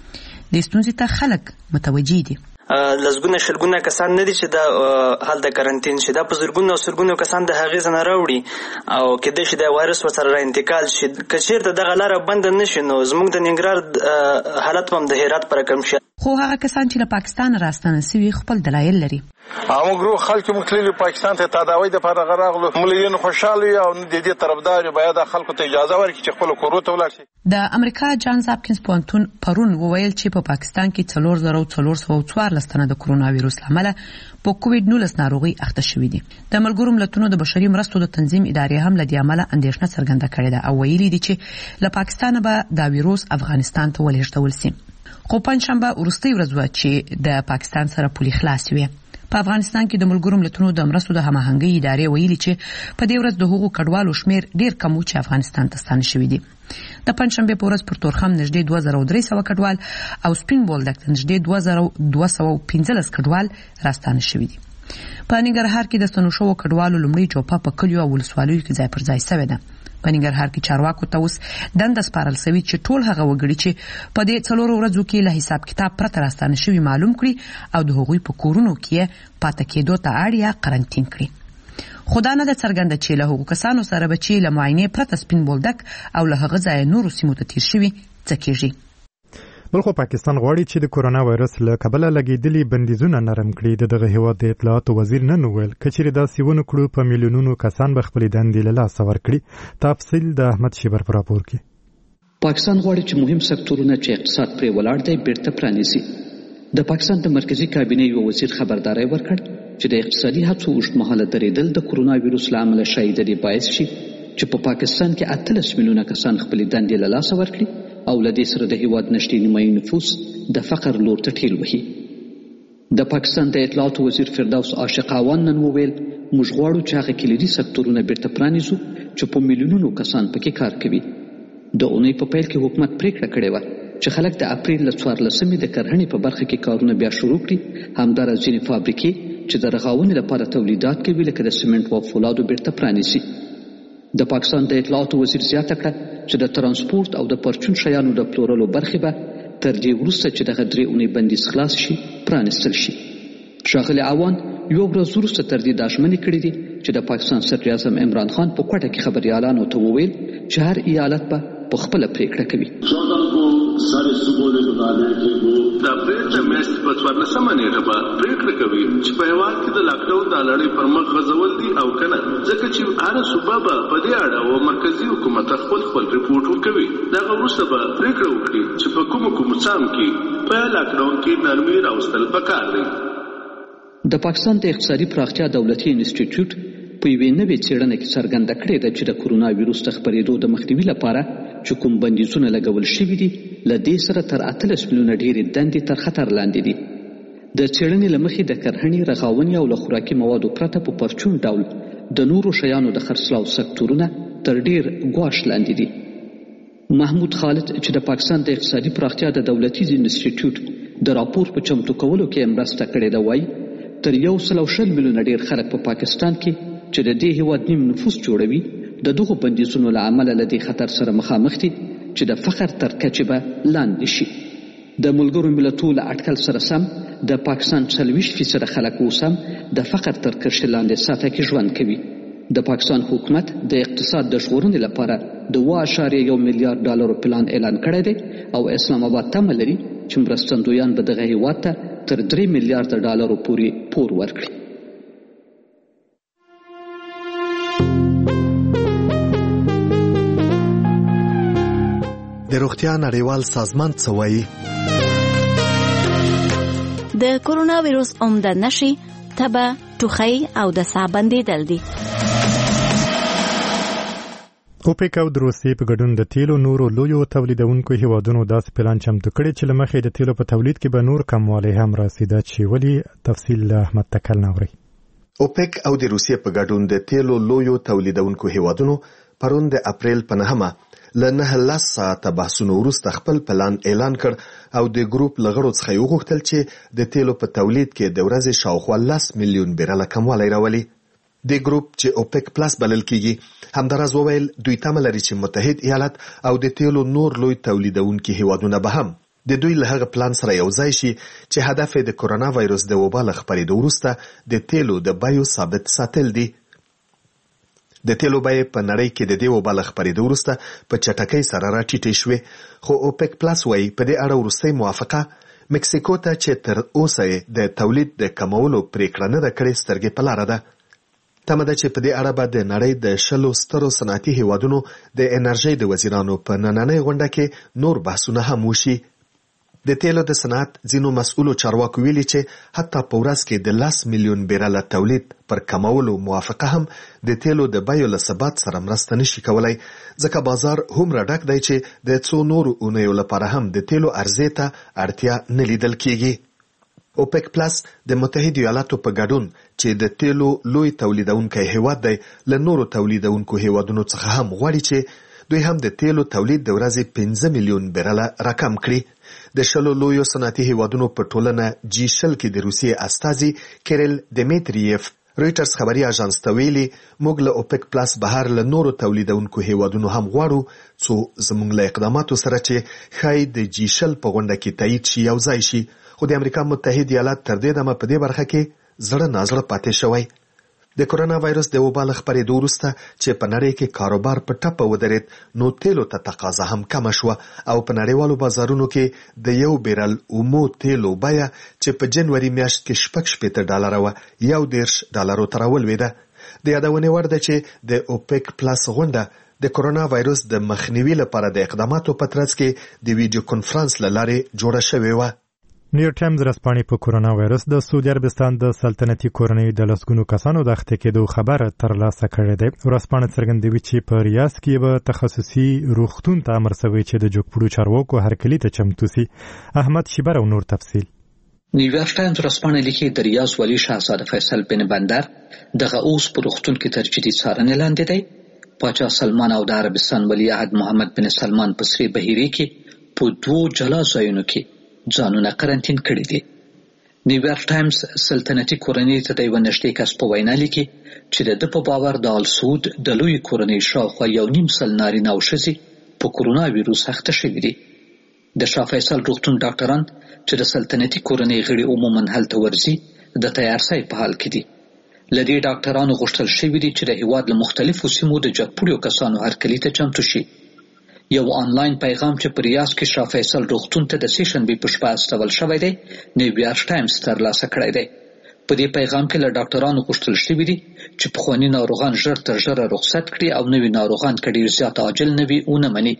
د ستونزې ته خلک متوجي دي. لزګونه شلګونه کسان نه دي چې دا حال د کرنټین شي، دا په زرګونو سرګونو کسان د هغې ځنه راوړي او کېدای شي د وایرس ورسره را انتقال شي. که چېرته دغه لاره بنده نه شي نو زموږ د ننګرهار حالت هم د هرات په رقم شي. خو هغه کسان چې له پاکستان راستانه سوي خپل دلایل لري. موږ ګروه خلک موږ تللي پاکستان ته تداوی دپاره راغلو، مليون خوشحاله یو او د دې طرفدار باید خلکو ته اجازه ورکړي چې خپل کورو ته ولاړ شي. د امریکا جانز هاپکینز پوهنتون پرون وویل چې په پاکستان کې څلور زره څلور سوه څوارلس تنه د کرونا ویروس له امله په کووډ نولس ناروغي اخته شوي دي. د ملګرو ملتونو د بشري مرستو د تنظیم ادارې هم له دې امله اندېښنه څرګنده کړې ده او ویلي دي چې له پاکستانه به دا ویروس افغانستان ته ولېږدول شي. خو پنځشنبه وروستۍ ورځ وه چې د پاکستان سره پولې خلاصې وې. په افغانستان کې د ملګرو ملتونو د مرستو د هماهنګۍ ادارې ویلي چې په دې ورځ د هغو کډوالو شمیر ډیر کم و چې افغانستان ته ستانه شوي دي. د پنځشنبې په ورځ پر تورخم نږدې دوه زره درې سوه کډوال او سپین بولدک ته نږدې دوه زره دوه سوه پنځلس کډوال راستانه شوي دي. په ننګرهار کې د ستنو شوو کډوالو لومړۍ چوپه په کلیو او ولسوالیو کې ځای پر ځای سوې ده. په ننګرهار کې چارواکو ته اوس دنده سپارل سوي چې ټول هغه وګړي چې په دې څلورو ورځو کې له حساب کتاب پرته راستانه شوي معلوم کړي او د هغوی په کورونو کې پاته کېدو ته اړ یا قرنطین کړي. خو دا نه ده څرګنده چې له هغو کسانو سره به چې له معاینې پرته سپین بولدک او له هغه ځایه نورو سیمو ته تیر شوي څه کېږي. بلخو پاکستان غواړي چې د کرونا وایرس له کبله لګېدلي بندیزونه نرم کړي. د دغه هیواد د اطلاعاتو وزیر نن وویل که چیرې داسې ونه کړو په میلیونونو کسان به خپلې دندې له لاسه ورکړي. تفصیل د احمد شیبر په راپور کې. پاکستان غواړي چې مهم سکتورونه چې اقتصاد پرې ولاړ دی بیرته پرانیسي. د پاکستان د مرکزی کابینې یو وزیر خبرداری ورکړ چې د اقتصادي هڅو اوږدمهاله درېدل د کرونا ویروس له امله شاید د دې باعث شي چې په پاکستان کې اتلس میلیونه کسان خپلې دندې له لاسه ورکړي او له دې سره د هیواد نږدې نیمایي نفوس د فقر لور ته ټیل وهي. د پاکستان د اطلاعاتو وزیر فردوس عاشق اعوان نن وویل موږ غواړو چې هغه کلیدي سکتورونه بیرته پرانیزو چې په میلیونونو کسان پکې کار کوي. د اونۍ په پیل کې حکومت پریکړه کړې وه چې خلک د اپریل له څوارلسمې د کرهڼې په برخه کې کارونه بیا شروع کړي. همداراز ځینې فابریکې چې د رغاونې لپاره تولیدات کوي لکه د سمنټ او فولادو بیرته پرانیسي. د پاکستان د اطلاعاتو وزیر زیاته کړه چې د ترانسپورت او د پرچون شیانو د پلورلو برخې به تر دې وروسته چې دغه درې اونۍ بندیز خلاص شي پرانیستل شي. ښاغلي عوان یو ورځ وروسته تر دې دا ژمنې کړې دي چې د پاکستان صدر اعظم عمران خان په کوټه کې خبریالانو ته وویل چې هر ایالت به په خپله پریکړه کوي. د اپریل د میاشتې په څوارلسمه نیټه به پریکړه کوي چې په هېواد کې د لاکډاون د لړۍ پر مخ غځول دي او که نه، ځکه چې هره صوبه به په دې اړه او مرکزي حکومت خپل خپل ریپورټ ورکوي. د هغه وروسته به پریکړه وکړي چې په کومو کومو څام کې په لاکډاون کې نرمي راوستل پکار دی. د پاکستان د اقتصادي پراختیا دولتي انسټیټیوټ په یوې نوې څېړنه کې څرګنده کړې ده چې د کرونا ویروس د خپرېدو د مخنیوي لپاره چې کوم بندیزونه لګول شوي دي له دې سره تر اتلس میلیونه ډېرې دندې تر خطر لاندې دي. د څېړنې له مخې د کرهڼې، رغاونې او له خوراکي موادو پرته په پرچون ډول د نورو شیانو د خرڅلاو سکتورونه تر ډېر ګواښ لاندې دي. محمود خالد چې د پاکستان د اقتصادي پراختیا د دولتي انسټیټیوټ د راپور په چمتو کولو کې مرسته کړې ده وایي تر یو سل او شل میلیونه ډېر خلک په پاکستان کې چې د دې هېواد نیم نفوس جوړوي د دغو بندیزونو له امله له دې خطر سره مخامخ دي چې د فقر تر کچې به لاندې شي. د ملګرو ملتونو له اټکل سره سم د پاکستان څلوېښت فیصده خلک اوس هم د فقر تر کرښې لاندې سطحه کې ژوند کوي. د پاکستان حکومت د اقتصاد د ژغورنې لپاره د اوه اعشاریه یو میلیارډ ډالرو پلان اعلان کړی دی او اسلام آباد تمه لري چې مرستندویان به دغه هېواد ته تر درې میلیارډ ډالرو پورې پور ورکړي. د روغتیا نړیوال سازمان څه وایي؟ د کرونا ویروس عمده نښې تبه، ټوخی او د ساه بندېدل دي. اوپیک او د روسیې په ګډون د تیلو نورو لویو تولیدونکو هیوادونو داسې پلان چمتو کړی چې له مخې د تیلو په تولید کې به نور کموالی هم راسي. دا چې ولې تفصیل احمد تکل ناوري. اوپیک او د روسیې په ګډون د تیلو لویو تولیدونکو هیوادونو پرون د اپریل په نهمه له نهه لس ساعته بحثونو وروسته خپل پلان اعلان کړ او د ګروپ له غړو څخه یې وغوښتل چې د تیلو په تولید کې د ورځې شاوخوا لس میلیون بیرله کموالی راولي. د ګروپ چې اوپیک پلس بلل کیږي همداراز وویل دوی تمه لري چې متحد ایالات او د تیلو نور لوی تولیدونکي هیوادونه به هم د دوی له هغه پلان سره یو ځای شي چې هدف یې د کرونا وایروس د وبا له خپرېدو وروسته د تیلو د بیو ثابت ساتل دي. د تیلو بیې په نړۍ کې د دې وبا له خپرېدو وروسته په چټکۍ سره راټیټې شوې، خو اوپیک پلس وایي په دې اړه وروستۍ موافقه مکسیکو ته چې تر اوسه د تولید د کمولو پریکړه نه ده کړې سترګې په لاره ده. تمه ده چې په دې اړه به د نړۍ د شلو سترو صنعتي هیوادونو د انرژۍ د وزیرانو په نننۍ غونډه کې نور بحثونه هم وشي. د تیلو د صنعت ځینو مسؤلو چارواکو ویلي چې حتی په ورځ کې د لس میلیون بیرله تولید پر کمولو موافقه هم د تیلو د بیو له ثبات سره مرسته نشي کولای، ځکه بازار هومره ډک دی چې د څو نورو اونیو لپاره هم د تیلو عرضې ته اړتیا نه لیدل کیږي. اوپیک پلس د متحد ایالاتو په ګډون چې د تیلو لوی تولیدونکی هیواد دی له نورو تولیدونکو هیوادونو څخه هم غواړي چې دوی هم د تیلو تولید د ورځې پنځه میلیون بیرله راکم کړي. د شلو لویو صنعتي هیوادونو په ټولنه جی شل کې د روسیې استازي کیریل دیمیتریف رویټرز خبري اژانس ته ویلي موږ له اوپیک پلس بهر له نورو تولیدونکو هیوادونو هم غواړو څو زموږ له اقداماتو سره چې ښایي د جی شل په غونډه کې تایید شي یو ځای شي، خو د امریکا متحد ایالات تر دې دمه په دې برخه کې زړه نازړه پاتې شوی. د کرونا وایروس د وبا له خپرېدو وروسته چې په نړۍ کې کاروبار په ټپه ودرېد نو تیلو ته تقاضا هم کمه شوه او په نړیوالو بازارونو کې د یو بیرل اومو تیلو بیه چې په جنوري میاشت کې شپږ شپېته ډالره وه یو دېرش ډالرو ته راولوېده. د یادونې وړ ده چې د اوپیک پلس غونډه د کرونا وایروس د مخنیوي لپاره د اقداماتو په ترڅ کې د ویډیو کنفرانس له لارې جوړه شوې وه. نیویارک ټایمز رسپانې په کورونا وایرس د سعودي عربستان د سلطنتي کورنۍ د لسګونو کسانو د اخته کېدو خبره ترلاسه کړې ده. رسپانه څرګندوي چې په ریاض کې به تخصصي روغتون ته امر شوی چې د جوګپړو چارواکو هرکلي ته چمتو سي. احمد شیبر او نور تفصیل. نیویارک ټایمز رسپانه لیکي د ریاض ولی شاهزاده فیصل بن بندر دغه اوس په روغتون کې تر جدي څارنې لاندې دی. پاچا سلمان او د عربستان ولیعهد محمد بن سلمان په سری بهیري کې په دوو جلا ځایونو کې ځانونه قرنطین کړي دي. نیویارک ټایمز سلطنتي کورنۍ ته د یوه نږدې کس په وینا لیکي چې د ده په باور د آل سعود د لویې کورنۍ شاوخوا یو نیم سل نارینه او ښځې په کورونا ویروس اخته شوي دي. د شاه فیصل روغتون ډاکټران چې د سلطنتي کورنۍ غړي عموما هلته ورځي د تیارسۍ په حال کې دي. له دې ډاکټرانو غوښتل شوي دي چې د هېواد له مختلفو سیمو د جګپوړیو کسانو هرکلي ته چمتو شي. یو آنلاین پیغام چې په ریاض کې شاه فیصل روغتون ته د سې شنبې په شپه استول شوی دی نیویارک ټایمز ترلاسه کړی دی. په دې پیغام کې له ډاکټرانو غوښتل شوي دي چې پخواني ناروغان ژر تر ژره رخصت کړي او نوي ناروغان که ډېر زیات عاجل نه وي ونه مني.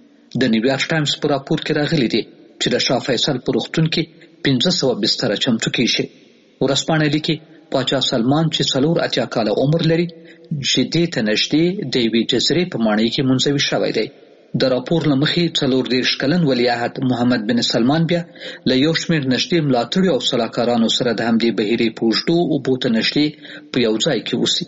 د نیویارک ټایمز په راپور کې راغلي دي چې د شاه فیصل په روغتون کې پنځه سوه بستره چمتو کیږي. ورځپاڼه لیکي پاچا سلمان چې څلور اتیا کاله عمر لري جدې ته نږدې د یوې جزیرې په ماڼۍ کې منزوي شوی دی. د راپور له مخې څلور دېرش کلن ولیعهد محمد بن سلمان بیا له یو شمېر نږدې ملاتړو او سلاکارانو سره د همدې بهیرې په اوږدو اوبو ته نږدې په یو ځای کې اوسي.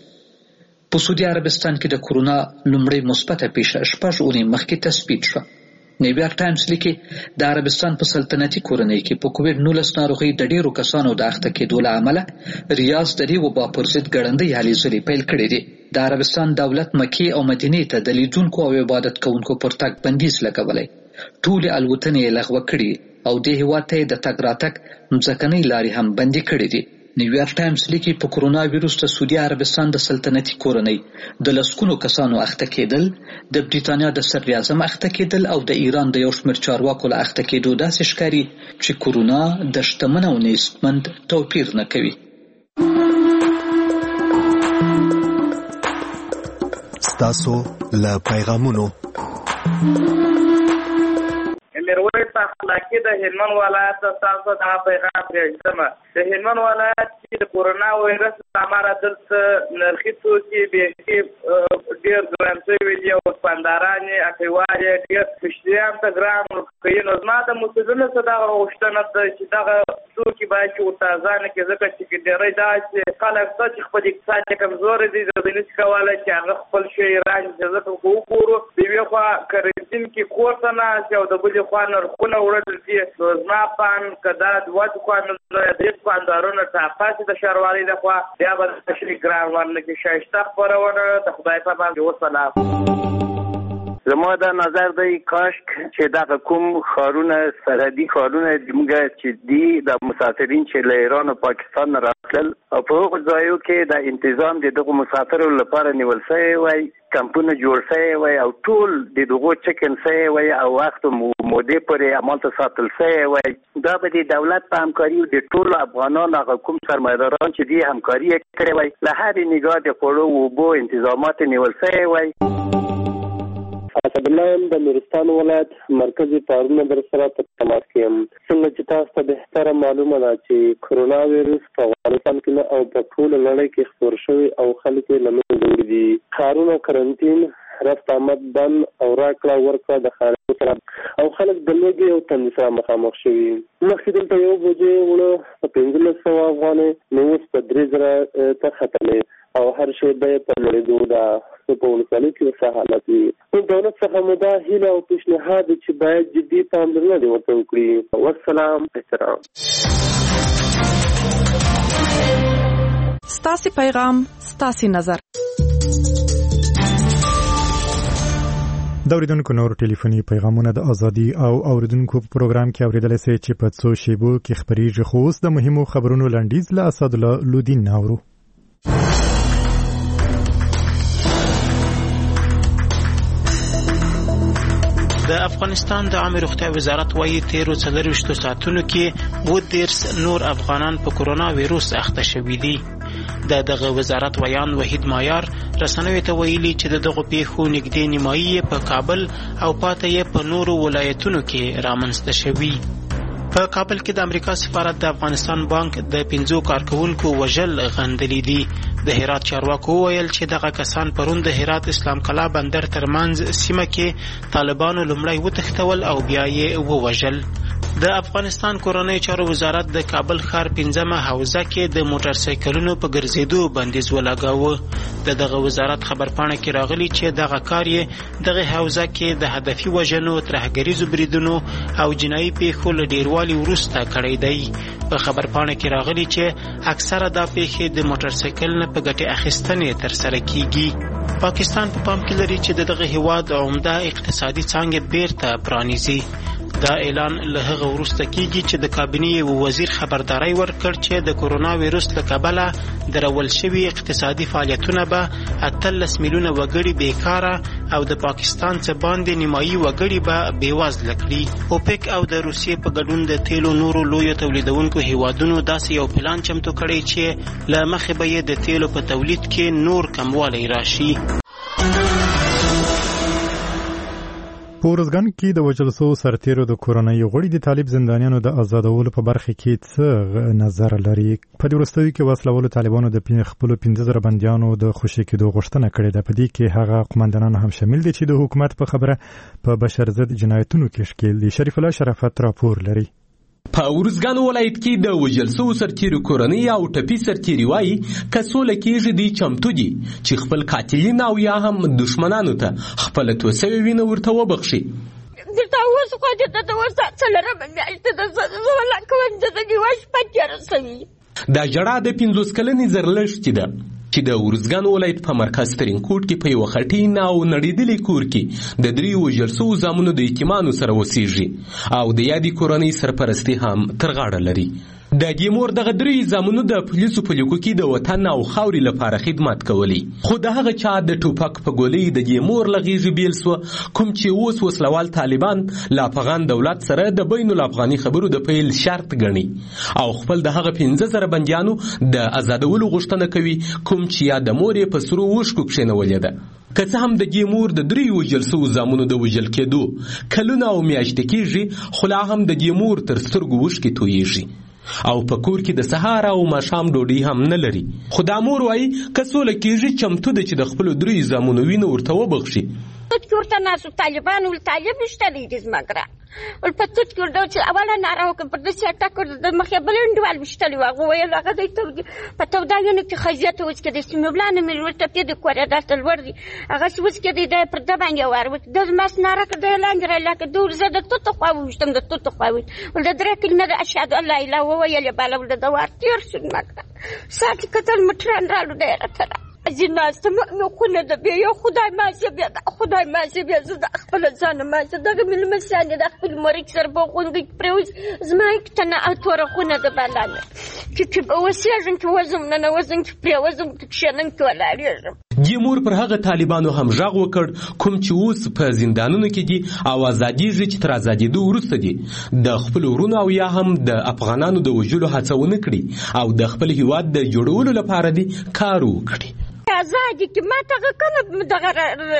په سعودي عربستان کې د کورونا لومړۍ مثبته پیښه شپږ اونۍ مخکې تثبیت شوه. نیویارک ټایمز لیکي د عربستان په سلطنتي کورنۍ کې په کووډ نولس ناروغۍ د ډېرو کسانو د اخته کېدو له امله ریاض د دې وبا پر ضد ګړندۍ هلې ځلې پیل کړي دي. د عربستان دولت مکې او مدینې ته د لیدونکو او عبادت کوونکو پر تګ بندیز لګولی. ټولې الوتنې یې لغوه کړي او دې هېواد ته یې د تګ راتګ مځکنۍ لارې هم بندي کړي دي. نیویارک ټایمز لیکي په کورونا ویروس د سعودي عربستان د سلطنتي کورنۍ د لسګونو کسانو اخته کېدل، د بریتانیا د صدر اعظم اخته کېدل او د ایران د یو شمېر چارواکو له اخته کېدو داسې ښکاري چې کورونا د شتمن او نیستمند توپیر نه کوي. ستاسو له پیغامونو میرویس اخلاقي د هلمند ولایت تاسو ته پیغام پرېږدم. د هلمند ولایت کې د کورونا وایرس له امله دلته نرخي توکي بیخي ډېر ګران شوي دي او دوکانداران یې اټیوال یې ډېر مشتریانو ته ګران ورکوي. نو زما د مسؤلینو څخه دغه غوښتنه ده چې دغه توکي باید چې ورته ارزانه کړي، ځکه چې ډېری دا چې خلک شته چې خپل اقتصاد یې کمزوری دی، دوی نشي کولی چې هغه خپل شی رانیسي. ځکه که وګورو د یوې خوا کرنټین کې کور ته ناست او د بلې خوا نرخونه وړل دي. نو زما پام که دا دوه دوکانونه یا درې دوکاندارونه ټاپاسي د ښاروالۍ لخوا بیا به د تشریح ګران ورنه کړي. ښایسته خپرونه د خدای په باندې وسلام. زما دا نظر دی کاشک چې دغه کوم ښارونه سرحدي ښارونه زموږ چې دي د مسافرین چې له ایران او پاکستان نه راتلل او په هغو ځایو کې د انتظام د دغو مسافرو لپاره نیول شوی وای، کمپونه جوړ شوی وای او ټول د دغو چکن شوی وای او وخت مودې پورې همالته ساتل شوی وای. دا به د دولت په همکاري او د ټولو افغانانو هغه کوم سرمایه‌داران چې دي همکاري یې کړې وای له هرې نګاه د خوړو او اوبو انتظامات نیول شوی وای. اسدالله یم د نورستان ولایت مرکزي پارونه در سره په تماس کې یم. څنګه چې تاسو ته بهتره معلومه ده چې کرونا ویروس په افغانستان کې نه او په ټوله نړۍ کې خپور شوی او خلک یې له منځه وړي دي. ښارونه کرنټین، رفت آمد بند او راکړه ورکړه د خارجو سره او خلک د لوږې او تندې سره مخامخ شوي. مخکې دلته یو بوجۍ وړه په پنځلس سوه افغانۍ نو اوس په درې زره ته ختمې او هر شی به په لوړېدو ده. په ولسوالۍ کې ورسره حالت وي. نو دولت څخه مو دا هیله او پیشنهاد چې باید جدي پاملرنه دې ورته وکړي. والسلام، احترام. ستاسې پیغام، ستاسې نظر. د اوریدونکو نور ټلیفوني پیغامونه د ازادي او اوریدونکو په پروګرام کې اوریدل سي چې په څو شیبو کې خبريږي. خو اوس د مهمو خبرونو لنډیز له اسدالله لودین ناورو. د افغانستان د عامه روغتیا وزارت وايي تیرو څلرويشتو ساعتونو کې اووه دېرش نور افغانان په کورونا ویروس اخته شوي دي. د دغه وزارت ویان وحید مایار رسنیو ته ویلي چې د دغه پیښو نږدې نیمایي په کابل او پاته یې په نورو ولایتونو کې رامنځته شوي. په کابل کې د امریکا سفارت د افغانستان بانک د پنځو کارکونکو وژل غندلي دي. د هرات چارواکو ویل چې دغه کسان پرون د هرات اسلام کلا بندر ترمنځ سیمه کې طالبانو لومړی وتښتول او بیا یې ووژل. د افغانستان کورنۍ چارو وزارت د کابل ښار پنځمه حوزه کې د موټر سایکلونو په ګرځېدو بندیز ولګاوه. د دغه وزارت خبرپاڼه کې راغلي چې دغه کار یې دغه حوزه کې د هدفي وژنو، ترهګریزو بریدونو او جنایي پیښو له ډیروالي وروسته کړی دی. په خبرپاڼه کې راغلي چې اکثره دا پیښې د موټر سایکل نه په ګټې اخیستنې ترسره کیږي. پاکستان په پام کې لري چې دغه هیواد عمده اقتصادي څانګې بیرته پرانیزي. دا اعلان له هغه وروسته کیږي چې د کابینې وزیر خبرداري ورکړ چې د کورونا وایروس له کبله درول شوي اقتصادي فعالیتونه به اتلس میلیونه وګړي بیکاره او د پاکستان څخه باندې نیمایي وګړي به بېوزله کړي. اوپک او د روسیې په ګډون د تیلو نورو لویو تولیدونکو هیوادونو داسې یو پلان چمتو کړی چې له مخې به یې د تیلو په تولید کې نور کموالی راشي. په ارزګان کې د وژل شوو سرتیرو د کورنۍ غړي د طالب زندانیانو د آزادولو په برخه کې څه نظر لري. په دې وروستیو کې وسلوالو طالبانو د خپلو پنځه زره بندیانو د خوشي کېدو غوښتنه کړې ده. په دې کې هغه قومندانان هم شامل دي چې د حکومت په خبره په بشر ضد جنایتونو کې ښکېل دي. شریف الله شرافت راپور لري. په ورزګان ولایت کې د وژل شوو سرتیرو کورنۍ او ټپي سرتیري وایي که سوله کېږي دوی چمتو دي چې خپل قاتلین او یا هم دشمنانو ته خپله توسوې وینه ورته وبخښي. درته اوس خو دې ته د ورځ څلورمه میاشت ده زه ولا کوم چې د نیوه شپه تېره سوي. دا ژړا د پنځوس کلنې زرلښتې ده چې د ورزګان ولایت په مرکز ترینکوټ کې په یوه خټین او نړېدلي کور کې د درې وژل شوو زامنو د یتیمانو سره اوسېږي او د یادې کورنۍ سرپرستي هم تر غاړه لري. د دې مور دغه درې زامنو د پولیسو په لیکو کې د وطن او خاورې لپاره خدمت کولی، خو د هغه چا د ټوپک په ګولۍ د دې مور له غېږې بیل سوه کوم چې اوس وسلوال طالبان له افغان دولت سره د بین الافغاني خبرو د پیل شرط ګڼي او خپل د هغه پنځه زره بندیانو د آزادولو غوښتنه کوي کوم چې یا د مور یې په سرو اوښکو کښېنولې ده. که څه هم د دې مور د درې وژل شوو زامنو د وژل کېدو کلونه او میاشتې کېږي، خو لا هم د دې مور تر سترګو اوښکې تویېږي او په کور کې د سهار او ماښام ډوډۍ هم نه لري. خو دا مور وایي که سوله کېږي چمتو ده چې د خپلو درې زامنو وینه ورته وبخښي. ورته ناسو طالبان ول طالب نشته دی زما ګران ول په توت کې ورته چې اوله ناره وکړه پر داسې اټک ورته د مخې بل انډوال ویشتلي وو. هغه ویل هغه دی په توداوینو کې خزیته اوس کې د سیمبلا نه مې ورته پې د کوریا داسې لوړ دي هغه چې اوس کې دی دی پر ده باندې وار د زما ناره که دی لاندې رالکه د زه د توتو خوا وویشتم د توتو خوا وویل ول د درې کلمه د اشهد ان لا اله وویلې باله ول د وار تېر شو زما ګران ساعت کتل مټران رالو دی راته زیناست مو خونه د بیا یو خدای مازه بیا خدای مازه بیا زه د خپل ځان مازه دغه ملمه سان د خپل مریک سره په خوندې پروز زما کتنه اتوره خونه د بالانه چې وسیاژن کې وزم نه وزم کې پروزم کې شنن کې ولاړم. جمهور پر هغه طالبانو هم ژغ وکړ کوم چې اوس په زندانونو کې دي او ازادیږي چې تر ازادېدو وروسته دي د خپل ورونو او یا هم د افغانانو د وژلو هڅه ونه کړي او د خپل هیواد د جوړولو لپاره دي کار وکړي. آزادی که ما تاگه کنه دغه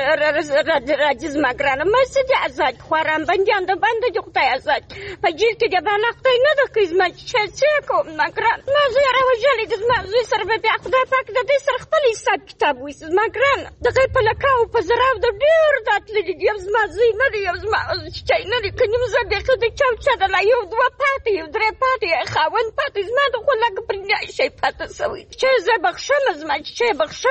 راجز مگرانه ما سدی آزاد خوارم بندیان ده بنده جو خدای آزاد پا جیل که ده بنا خدای نده کز ما چه چه کم مگران ما زیاره و جلی دز ما زوی سر ببی خدای پاک ده دی سر خطل حساب کتاب ویس مگران دقی پلکاو پا زراو ده دیر دات لیدی یوز ما زوی نده یوز ما چای نده کنیم زده خده چاو چه ده لا یو دو پاتی یو دره پاتی خاون پاتی زما ده خلق پرنیای شای پاتی سوی چه زی بخشم از ما چه بخشم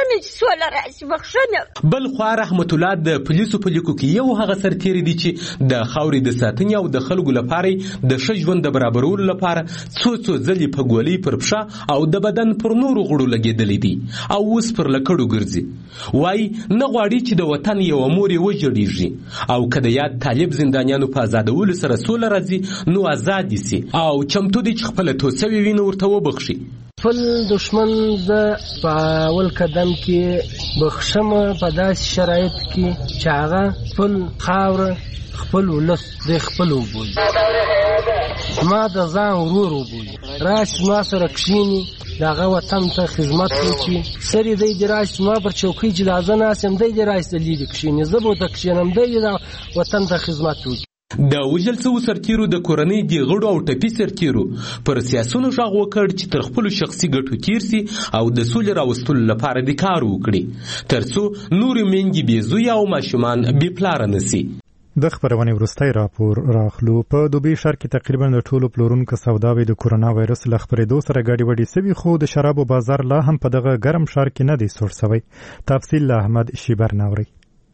بل خوا رحمت الله د پولیسو په لیکو کې یو هغه سرتیری دی چې د خاورې د ساتنې او د خلکو لپاره د ښه ژوند د برابرولو لپاره څو څو ځلې په ګولۍ پر پښه او د بدن پر نورو غړو لګېدلی دی او اوس پر لکړو ګرځي. وایي نه غواړي چې د وطن یوه مور یې وژړېږي او که د یاد طالب زندانیانو په ازادولو سره سوله راځي نو ازاد سي او چمتو دی چې خپله توسوې وینه ورته وبخښي. خپل دشمن زه په اول قدم کې بخښم په داسې شرایط کې چې هغه خپل خاوره خپل ولس د خپل وبولي ما د ځان ورور وبولي راشي ما سره کښېني د هغه وطن ته خدمت وکړي سر یې دی دې راشي ما پر چوکۍ چې دا زه ناست یم دی دې راشي د لرې کښېني زه به ورته کښېنم دی دې د وطن ته خدمت وکړي. د وژل سوو سرتیرو د کورنۍ د غړو او ټپي سرتیرو پر سیاسونو غږ وکړ چې تر خپلو شخصي ګټو تیر سي او د سولې راوستلو لپاره د کار وکړي ترڅو نورې میندې بې زویه او ماشومان بې پلاره نه سي. د خبرونې وروستی راپور راخلو. په دوبۍ ښار کې تقریبا د ټولو پلورونکو سوداوې د کورونا وایرس له خپرېدو سره ګډې وډې سوي، خو د شرابو بازار لا هم په دغه ګرم ښار کې نه دی سوړ سوی. تفصیل له احمد شیبر ناوري.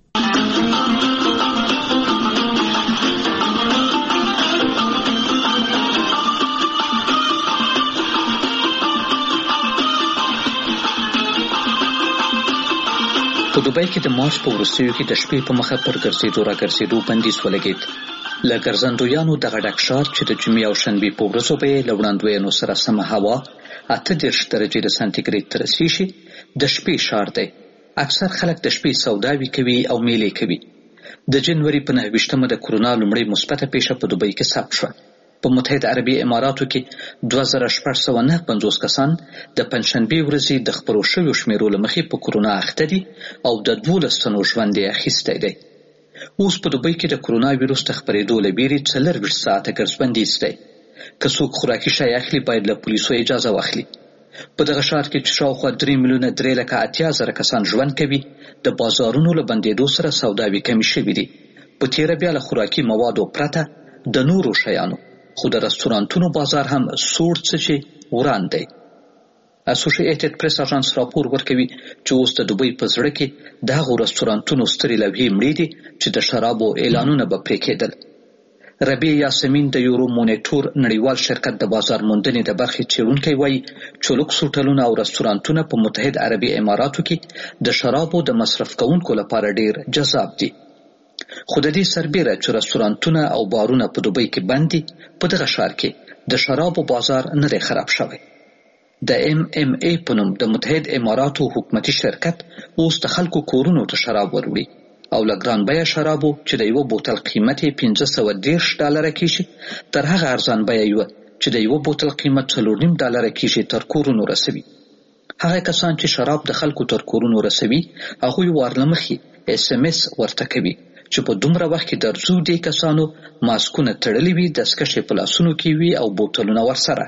په دوبۍ کې د مارچ په وروستیو کې د شپې په مخه پر ګرځېدو را ګرځېدو بندیز ولګېد. له ګرځندویانو دغه ډک ښار چې د جمعې او شنبې په ورځو به یې له وړاندوینو سره سمه هوا اته دېرش درجې د سانتیګریډ ته رسیږي د شپې ښار دی. اکثر خلک د شپې سوداوي کوي او میلې کوي. د جنوري په نهه ویشتمه د کورونا لومړۍ مثبته پیښه په دوبۍ کې ثبت شوه. په متحده عربي اماراتو کې دوه زره شپږ سوه نهه پنځوس کسان د پنجشنبې ورځې د خپرو شویو شمیرو له مخې په کورونا اخته دي او د دولس تنو ژوند یې اخیستی دی. اوس په دوبۍ کې د کورونا ویروس د خپرېدو له بیرې څلرویشت ساعته ګرځبندیز دی. که څوک خوراکي شی اخلي باید له پولیسو اجازه واخلي. په دغه ښار کې چې شاوخوا درې میلیونه درې لکه اتیا زره کسان ژوند کوي، د بازارونو له بندېدو سره سوداوي کمې شوي دي. په تیره بیا له خوراکي موادو پرته د نورو شیانو خو د رستورانتونو بازار هم سوړ څه چې وران دی. اسوسییټډ پریس اژانس راپور ورکوي چې اوس د دوبۍ په زړه کې د هغو رستورانتونو سترې لوحې مړې دي چې د شرابو اعلانونه به پرې کېدل. ربیع یاسمین د یورو مونیټور نړیوال شرکت د بازار موندنې د برخې څېړونکی وایي چې لوکس هوټلونه او رستورانتونه په متحد عربي اماراتو کې د شرابو د مصرف کوونکو لپاره ډیر جذاب دي. خو د دې سربیره چې رستورانتونه او بارونه په دوبۍ کې بند دي، په دغه ښار کې د شرابو بازار نه دی خراب شوی. د ایم ایم ای په نوم د متحد اماراتو حکومتي شرکت اوس د خلکو کورونو ته شراب وروړي او له ګران بیه شرابو چې د یوه بوتل قیمت یې پنځه سوه دېرش ډالره کېږي تر هغه ارزان بیه یوه چې د یوه بوتل قیمت څلور نیم ډالره کېږي تر کورونو رسوي. هغه کسان چې شراب د خلکو تر کورونو رسوي هغوی وار له مخکې اس ام اس ورته کوي چې په دومره وخت کې درځو دې کسانو ماسکونه تړلي وي، دستکشې په لاسونو کې وي او بوتلونه ورسره.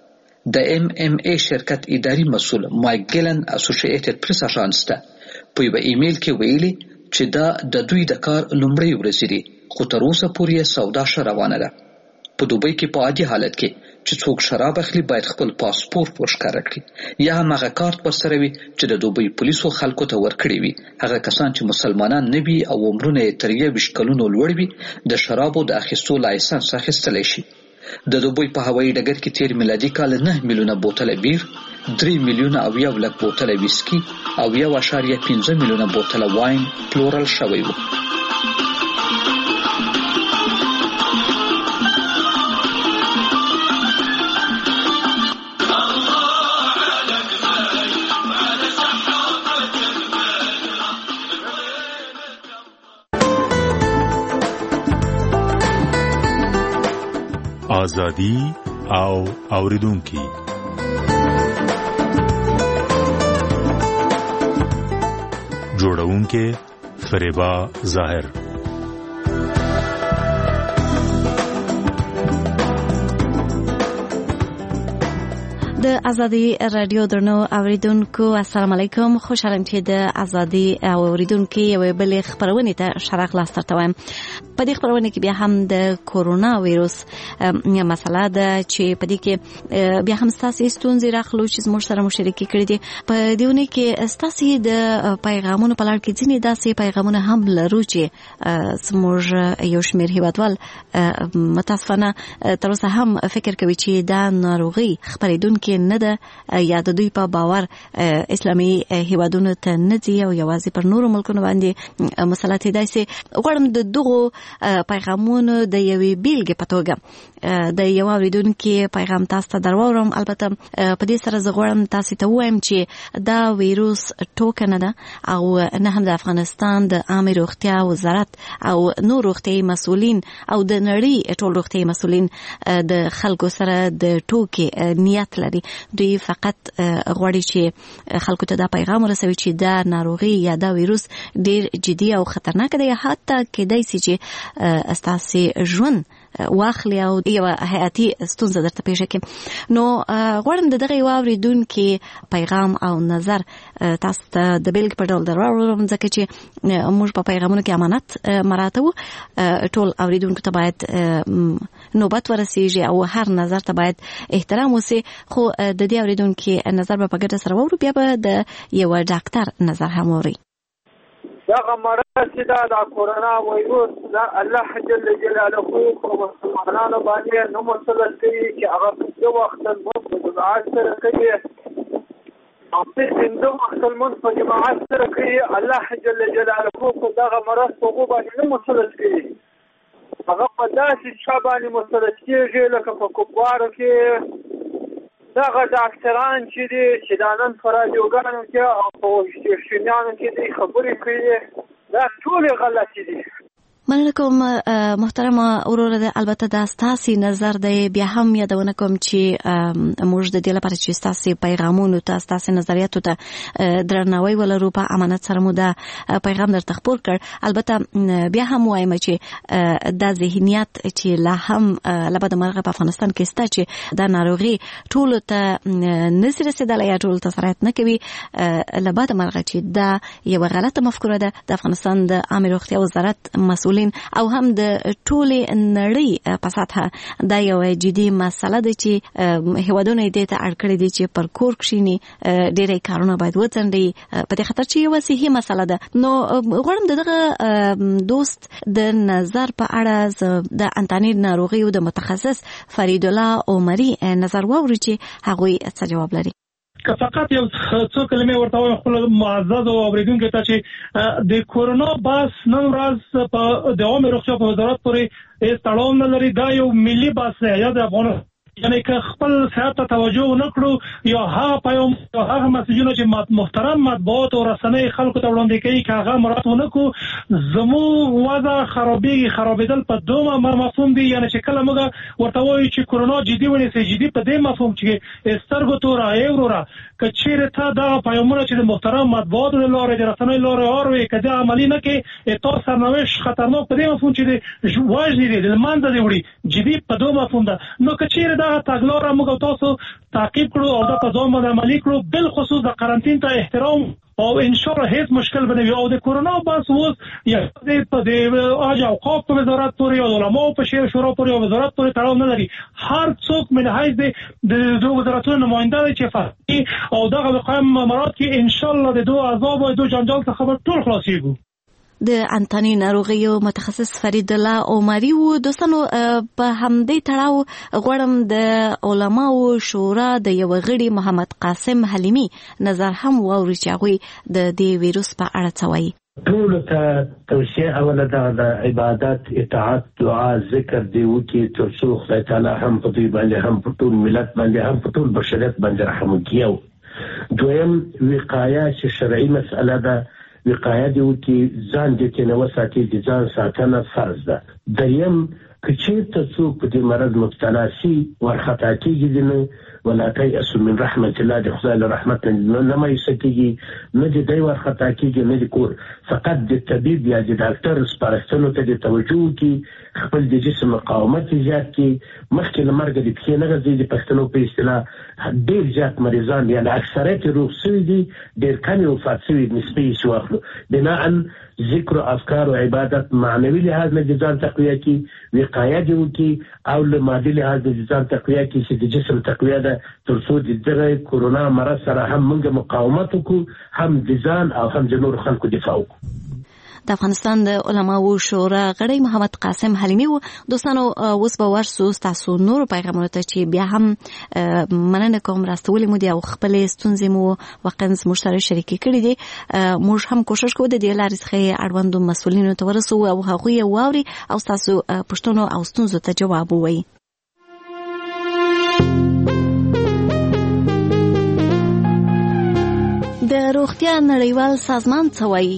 د ایم ایم ای شرکت اداري مسؤل مایک ګیلن اسوسییټډ پریس اژانس ته په یوه ایمیل کې ویلي چې دا د دوی د کار لومړۍ ورځې دي، خو تر اوسه پورې یې سودا ښه روانه ده. په دوبۍ کې په عادي حالت کې چې څوک شراب اخلي باید خپل پاسپورت ورښکاره کړي یا هم هغه کارت ورسره وي چې د دوبۍ پولیسو خلکو ته ورکړي وي. هغه کسان چې مسلمانان نه وي او عمرونه یې تر یویشت کلونو لوړ وي د شرابو د اخیستو لایسنس اخیستلی شي. د دوبۍ په هوایي ډګر کې تیر میلادي کال نه میلیونه بوتله بیر، درې میلیونه او یو لک بوتله ویسکي او یو اشاریه پنځه میلیونه بوتله واین پلورل شوی و. آزادی او اوریدونکي جوړونکي فریبا ظاهر. د ازادي رادیو درنو اوریدونکو السلام علیکم. خوشحالم چې د ازادي اوریدونکو یو بل خبرونه ته شرح لاس ترتوم. په دې خبرونه کې بیا هم د کورونا وایروس مسله ده چې په دې کې بیا هم ستاسو ستونزې راخلو چې زموږ سره مشارکت کړي دي. په دیونه کې ستاسو د پیغامونو په لړ کې ځینې داسې پیغامونه هم لرو چې زموږ یو شمېر هیوادوال متاسفانه تر اوسه هم فکر کوي چې دا ناروغي خبرېدونکې نه ده یا د دوی په باور اسلامي هیوادونو ته نه ځي او یوازې پر نورو ملکونو باندې مسلط دي. غواړم د دغو پیغامونو د یوې بیلګې په توګه د یو اوریدونکي پیغام تاسو ته درواړم. البته په دې سره زه غواړم تاسو ته ووایم چې دا ویروس ټوکه نه ده او نه هم د افغانستان د عامه روغتیا وزارت او نور روغتیايي مسؤلین او د نړۍ ټول روغتیايي مسؤلین د خلکو سره د ټوکې نیت لري. دوی فقط غواړي چې خلکو ته دا پیغام ورسوي چې دا ناروغي یا دا ویروس ډیر جدي او خطرناک دی، حتی کېدای شي چې استاسي ژوند واخلي او یو حیاتي ستونزه درته پیښ کړي. نو غواړم د دغه واوریدونکو پیغام او نظر تاسو ته د بیلګې په ډول درواړم، ځکه چې موږ په پیغامونو کې امانت مراتو. ټول اوریدونکو ته باید نوبت ورسیږي او هر نظر ته باید احترام وسی، خو د دې اوریدونکو نظر په ګډه سره وورو، بیا به د یو ډاکټر نظر هم ووري. دغه مرض چې دا د کورونا وایروس دا الله جل جلاله په مسلمانانو باندې نو مسلط کوي چې هغه د وخت په جماعت سره کوي او په دې وخت المن په جماعت سره کوي. الله جل جلاله په دغه مرض په غو باندې نو مسلط کوي، هغه په داسې شاباني مسلط کېږي لکه په کوپوارو کې دغه ډاکټران چې دي چې دا نن په راډیوګانو کې او په سټیشنونو کې دي خبرې کوي، دا ټول غلطي دي. مننه کوم محترمه وروره. البته دا ستاسي نظر دی، بیا هم یادونه کوم چې موږ د دې لپاره چې ستاسي پیغامونو ته ستاسي نظریاتو ته درناوی ولرو په امانت سره مو دا پیغام درته خپور کړ. البته بیا هم وایم چې دا ذهنیت چې لا هم لبد مرغه په افغانستان کې ستا چې دا ناروغي ټول ته نسي رسیدلی یا ټول ته سرایت نه کوي، لبد مرغه چې دا یو غلطه مفکوره ده. د افغانستان د عامه روغتیا وزارت مسؤل او هم د ټولې نړۍ په سطحه دا یو جدي مسله ده چې هیوادونه دې ته اړ کړي دي چې پر کور کښینی ډېرې کارونه باید وڅنډي په دې خاطر چې یو صحي مسله ده. نو غواړم دغه دوست د نظر په اړه د انتاني ناروغي او د متخصص فرید الله عمري نظر واوري چې هغوی څه جواب لري. که فقط یو څو کلمې ورته وایم خپل معزز اوریدونکو ته چې د کورونا بحث نن ورځ په د عامه روغتیا په وزارت پورې تړاو نه لري. دا یو ملي بحث دی، یا د افغانستان یعنی که خپل صحت ته توجه ونکړو یا هغه پیام یا هغه مسیجونه چې محترم مطبوعات او رسنۍ خلکو ته وړاندې کوي که هغه مراعات ونکړو، زموږ وضع خرابېږي. خرابېدل په دوه مفهوم دي، یعنی چې کله موږ ورته وایو چې کورونا جدي ونیسئ، جدي په دې مفهوم چې سترګو توره ای وروره که چیرې ته دغه پیامونه چې د محترم مطبوعاتو د لارې د رسنیو لارې اورئ که دا عملي نه کړې تا سرنوشت خطرناک په دې مفهوم چې د وژنې دی، د له منځه دې وړي. جدي په دوه مفهوم ده. نو که چیرې دغه تګلاره موږ تاسو تعقیب کړو او دا په ځان باندې عملي کړو، بالخصوص د قرنطین ته احترام او ان شاء الله هیڅ مشکل به نه وي. او د کورونا بحث اوس یا په د حج اوقاف په وزارت پورې او علماو په شورا پورې او وزارت پورې تړاو نه لري. هر څوک من حیث د دوه وزارتونو نماینده دی چې فهمي او دغه قائم مراد کې ان شاء الله د دوه عذاب او دوه جنجال څخه خبر ټول خلاصيږي. د انتاني ناروغیو متخصص فرید الله عمري وو. دوستانو په همدې تړاو غواړم د علماو شورا د یو غړي محمد قاسم حلیمی نظر هم واوري چې هغوی د دې ویروس په اړه څه وایي. ټول ته توصیه اوله ده د عبادت، اطاعت، دعا، ذکر دی وکړي تر څو خدای تعالی هم په دوی باندې هم په ټول ملت باندې هم په ټول بشریت باندې رحم وکړي. دویم وقایه چې شرعي مسأله ده، وقایه دی وکړي ځان دې کې نه وساتي، د ځان ساتنه فرض ده. دریم که چېرته څوک په دې مرض مبتلا سي ورخطا کېږي نه ولا تیأسوا من رحمت الله، د خدای له رحمت نه مایوسه کېږي، نه د دی ورخطا کېږي نه د کور، فقط د طبیب یا د ډاکټر سپارښتنو ته د توجه وکړي، خپل د جسم مقاومت زیات کړي. مخکې له مرګه د پښې نه غځي، د پښتنو په اصطلاح ډېر زیات مریضان یعنې اکثریت یې روغ سوي دي، ډېر کم یې وفات سوي نسبې یې واخلو. بناء ذکر و افکار و عبادت معنوي لحاظ نه د ځان تقویه کړي، وقایه دې وکړي او له مادي لحاظ نه د ځان تقویه کړي چې د جسم تقویه ده تر څو د دغه کورونا مرض سره هم موږ مقاومت وکړو، هم د ځان او هم د نورو خلکو دفاع وکړو. د افغانستان د علماو شورا غړی محمد قاسم حلیمی وو. دوستانو اوس به ورسو تاسو نور پیغامونو ته چې بیا هم مننه کوم راستولې مو دي او خپلې ستونزې مو واقعا زموږ سره شریکې کړې دي. موږ هم کوشش کوو د دې لارې څخه اړوندو مسؤلینو ته ورسو او هغوی یې واوري او تاسو پوښتنو او ستونزو ته جواب ووایي. د روغتیا نړیوال سازمان څه وایي؟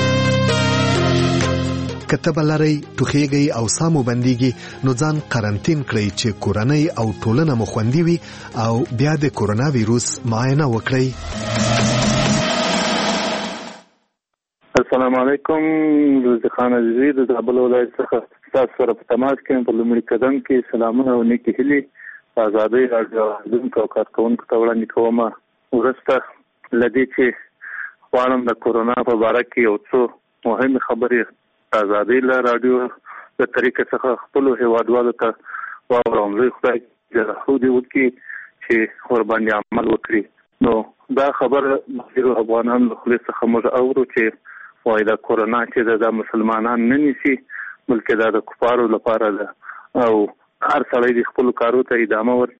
کتب لري ټوخیږي او سامو بنديږي نو ځان قرنټین کړئ چې کورنۍ او ټولنه مو خوندي وي او بیا د کورونا وایروس معاینه وکړئ. السلام علیکم. روزي خان عزیزي د زابل ولایت څخه تاسو سره په تماس کې په لومړي قدم کې سلامونه او نیکی هیلې آزادۍ راډیو اورېدونکو او کارکوونکو ته وړاندې کوم. وروسته له دې چې غواړم د کورونا په باره کې یو څو مهمې خبرې آزادۍ له راډیو د طریقې څخه خپلو هیوادوالو ته واورم. زه خدای جل دې وکړي چې ورباندې عمل وکړي. نو دا خبر ډیرو افغانانو له خولې څخه موږ اورو چې وایي دا کورونا چې د مسلمانان نه نیسي بلکې دا د کفارو لپاره ده او هر سړی د خپلو کارو ته ادامه ورکړي